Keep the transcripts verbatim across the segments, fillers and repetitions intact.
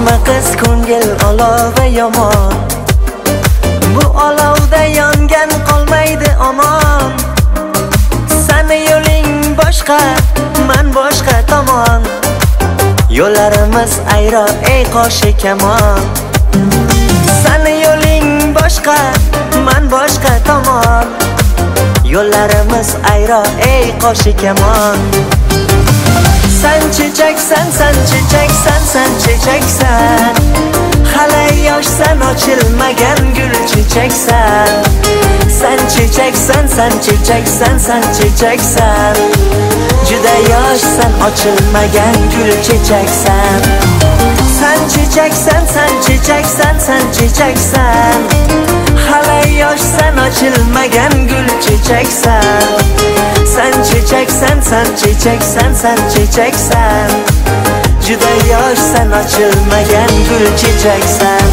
Ochma qiz ko'ngil olovi yomon, bu olovda yongan qolmaydi omon. Seni yo'ling boshqa, men boshqa tomon, yo'llarimiz ayro ey qoshi kamon. Seni yo'ling boshqa, men boshqa tomon, yo'llarimiz ayro ey qoshi kamon. Sen chechaksan, sen chechaksan, sen chechaksan, hali yoshsan, ochilmagan gul chechaksan. Sen chechaksan, sen chechaksan, sen chechaksan, juda yoshsan, ochilmagan gul chechaksan. Sen chechaksan, sen chechaksan, sen chechaksan, hali yoshsan, ochilmagan gul chechaksan. Sen chechaksan, sen chechaksan, sen chechaksan, juda yoshsan, ochilmagan gul chechaksan.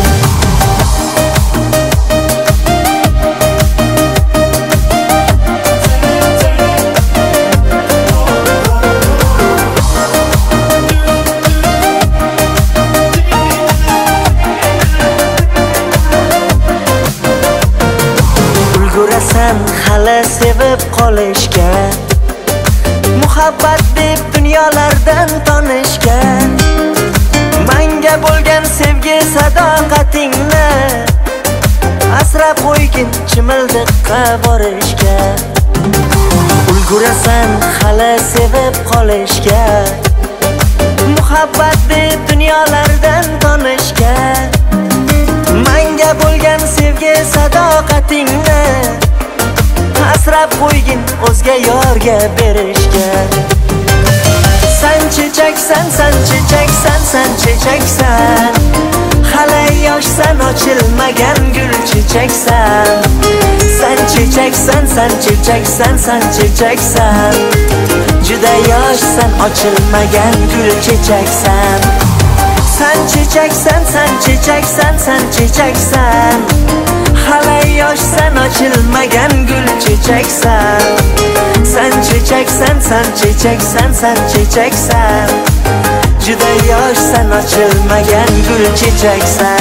Ulgurasan hali sevib qolishga, muhabbat deb dunyolardan tonishga. Menga bo'lgan sevgi sadoqatingni asrab qo'ygin chimildiqqa borishga. Ulgurasan hali sevib qolishga, muhabbat deb dunyolardan tonishga. Menga bo'lgan sevgi sadoqatingni asrab qo'ygin o'zga yorga berishga. Sen chechaksan, sen chechaksan, sen chechaksan, hali yoshsan, ochilmagan gul chechaksan. Sen chechaksan, sen chechaksan, sen chechaksan, juda yoshsan, ochilmagan gul chechaksan. Sen chechaksan, sen chechaksan, sen chechaksan, hali yoshsan, ochilmagan gul chechaksan. Sen chechaksan, sen chechaksan, sen chechaksan, juda yoshsan, ochilmagan gul chechaksan.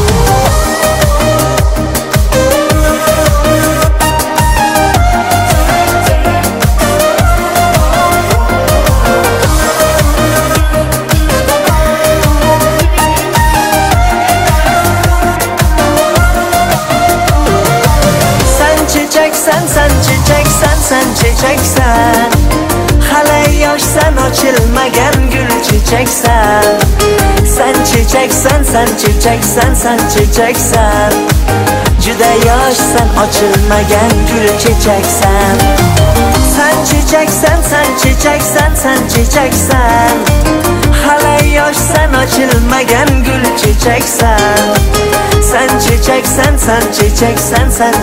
Sen chechaksan, sen chechaksan, hali yoshsan, ochilmagan gul chechaksan. Sen chechaksan, sen chechaksan, sen chechaksan, juda yoshsan, ochilmagan gul chechaksan. Sen chechaksan, sen chechaksan, sen chechaksan, hali yoshsan, ochilmagan gul chechaksan. Sen chechaksan, sen chechaksan, sen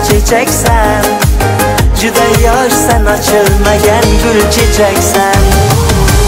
chechaksan, juda yoshsan, ochilmagan gul chechaksan.